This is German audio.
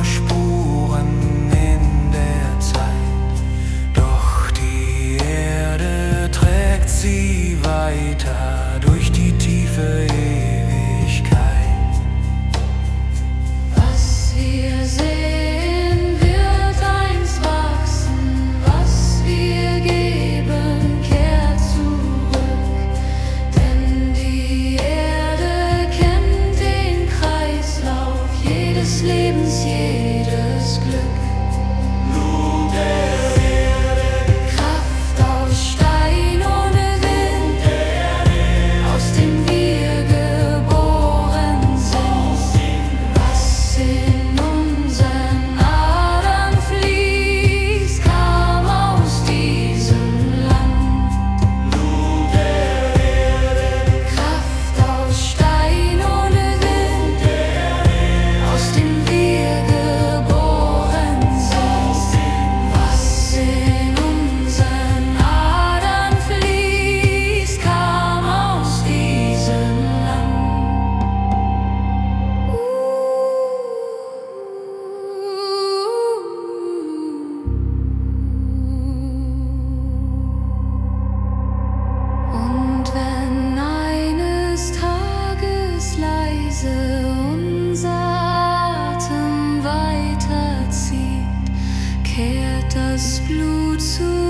Spuren in der Zeit, doch die Erde trägt sie weiter durch die tiefe Ewigkeit. Was wir sehen, wird einst wachsen, was wir geben, kehrt zurück, denn die Erde kennt den Kreislauf jedes Lebens, jedes Glück. Blut der Erde, Kraft aus Stein ohne Wind, aus dem wir geboren sind. Was in unseren Adern fließt, kam aus diesem Land. Blut der Erde, Kraft aus Stein ohne Wind, aus dem wir geboren sind. Was in unseren Adern fließt, kam aus diesem Land. Und wenn eines Tages leise unser Atem weiterzieht, kehrt das Blut zurück.